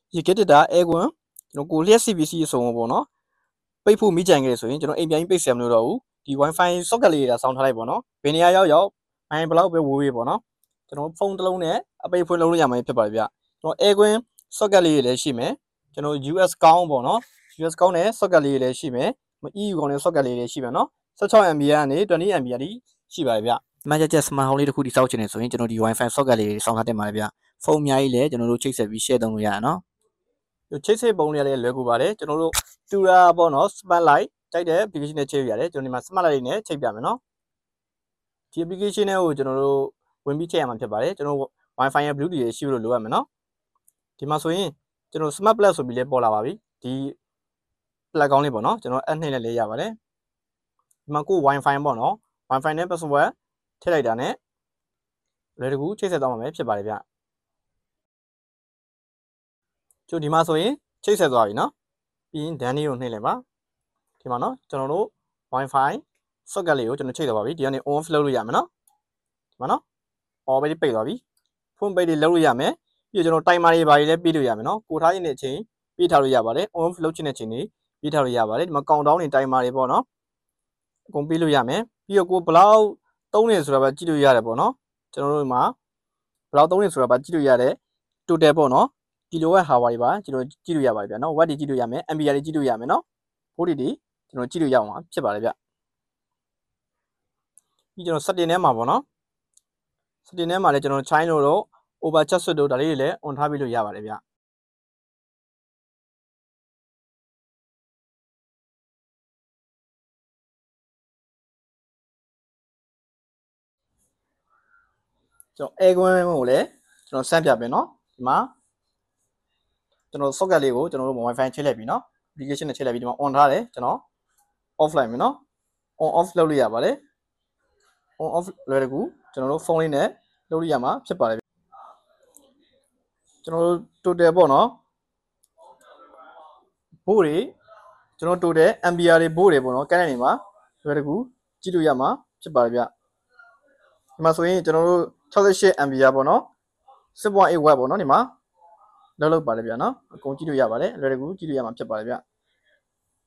ရေကက်တစ်တာအဲကွန်းကျွန်တော်ကိုလျက် CPC အစုံပေါ့နော်ပိတ်ဖို့မိကြံခဲ့ဆိုရင်ကျွန်တော်အိမ်ပြန်ပိတ်ဆံမလို့တော့ဘူးဒီ Wi-Fi socket လေးတွေဆောင်းထားလိုက်ပေါ့နော်ဘယ်နေရာရောက်ဘိုင်းဘလောက်ပဲဝေးပေါ့နော်ကျွန်တော်ဖုန်းတစ်လုံးနဲ့အပိတ်ဖွင့်လုံးလို့ရမှာဖြစ်ပါတယ်ဗျကျွန်တော်အဲကွန်း socket လေးတွေလည်းရှိမယ်ကျွန်တော် US ကောင်းပေါ့နော် US ကောင်းနဲ့ socket လေးတွေလည်းရှိမယ် EU ကောင်းနဲ့ socket လေးတွေရှိမယ်နော် 16MB ကနေ 20MB အထိရှိပါတယ်ဗျမှတ်ချက် smart home လေးတစ်ခုတိစောက်ချင်နေဆိုရင်ကျွန်တော်ဒီ Wi-Fi socket လေးတွေဆောင်းထားတင်ပါတယ်ဗျဖုန်းအများကြီးလည်းကျွန်တော်တို့ချိတ်ဆက်ပြီး share သုံးလို့ရတာနော်ချိတ်ဆက်ပုံလေးလည်းလွယ်ကူပါတယ်ကျွန်တော်တို့တူတာပေါ့နော် smart light ကြိုက်တဲ့ application နဲ့ချိတ်ရတယ်ကျွန်တော်ဒီမှာ smart light လေးနဲ့ချိတ်ပြမယ်နော်ဒီ application တွေကိုကျွန်တော်တို့ဝင်ပြီးချိတ်ရမှာဖြစ်ပါတယ်ကျွန်တော် Wi-Fi ရဲ့ Bluetooth တွေရှိလို့လိုရမယ်နော်ဒီမှာဆိုရင်ကျွန်တော် smart plug ဆိုပြီးလည်းပေါ်လာပါပြီဒီ plug ကောင်းလေးပေါ့နော်ကျွန်တော် add နှိပ်လည်းရပါတယ်ဒီမှာကို Wi-Fi ပေါ့နော် Wi-Fi နဲ့ password ထည့်လိုက်တာနဲ့လွယ်တကူချိတ်ဆက်သွားမှာပဲဖြစ်ပါတယ်ဗျကျို့ဒီမှာဆိုရင်ချိတ်ဆက်သွားပြီနော်ပြီးရင် done ကိုနှိပ်လိုက်ပါဒီမှာနော်ကျွန်တော်တို့ Wi-Fi socket လေးကိုကျွန်တော်ချိတ်သွားပါပြီဒီကနေ on off လုပ်လို့ရမယ်နော်ဒီမှာနော် on ပဲပိတ်သွားပြီဖုန်းပိတ်လေးလုပ်လို့ရမယ်ပြီးတော့ကျွန်တော် timer တွေဘာတွေလည်းပေးလို့ရမယ်နော်ကိုထားခြင်းတဲ့အချိန်ပေးထားလို့ရပါတယ် on off လုပ်ခြင်းတဲ့အချိန်တွေပေးထားလို့ရပါတယ်ဒီမှာ countdown တွေ timer တွေပေါ့နော်အကုန်ပေးလို့ရမယ်ပြီးတော့ကိုဘလောက်သုံးနေဆိုတာပဲကြည့်လို့ရတယ်ပေါ့နော်ကျွန်တော်တို့ဒီမှာဘလောက်သုံးနေဆိုတာပဲကြည့်လို့ရတယ် total ပေါ့နော်kilowatt hour တွေပါကျွန်တော်ကြည့်လို့ရပါတယ်ဗျာနော် watt တွေကြည့်လို့ရမယ် ampere တွေကြည့်လို့ရမယ်နော် volt တွေကျွန်တော်ကြည့်လို့ရအောင်ဖြစ်ပါတယ်ဗျပြီးကျွန်တော် setting ထဲမှာပေါ့နော် setting ထဲမှာလည်းကျွန်တော် chime လို့တော့ over chat ဆွတ်တို့ဒါလေးတွေလည်း on ထားပြီးလို့ရပါတယ်ဗျကျွန်တော် air ကွန်းကိုလည်းကျွန်တော်စမ်းပြပေးနော်ဒီမှာကျွန်တော် socket လေးကိုကျွန်တော်တို့ Wi-Fi ချိတ်လိုက်ပြီနော် application နဲ့ချိတ်လိုက်ပြီဒီမှာ on ထားတယ်ကျွန်တော် off လိုက်မယ်နော် on off လုပ်လို့ရပါတယ် on off လွယ်တကူကျွန်တော်တို့ဖုန်းလေးနဲ့လုပ်လို့ရမှာဖြစ်ပါတယ်ကျွန်တော်တို့ total ပေါ့နော်ဘို့တွေကျွန်တော် total ampere တွေဘို့တွေပေါ့နော်ကန့်နေမှာလွယ်တကူကြည့်လို့ရမှာဖြစ်ပါတယ်ဗျဒီမှာဆိုရင်ကျွန်တော်တို့68 ampere ပေါ့နော် 6.8 watt ပေါ့နော်ဒီမှာလောက်ပါတယ်ဗျာနော်အကုန်ကြည့်လို့ရပါတယ်လွယ်တကူကြည့်လို့ရမှာဖြစ်ပါတယ်ဗျ